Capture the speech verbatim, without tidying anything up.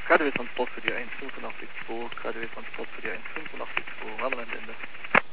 KDW Transport für die eins fünfundachtzig zwei, KDW Transport für die eins fünfundachtzig zwei, Rammerland Ende.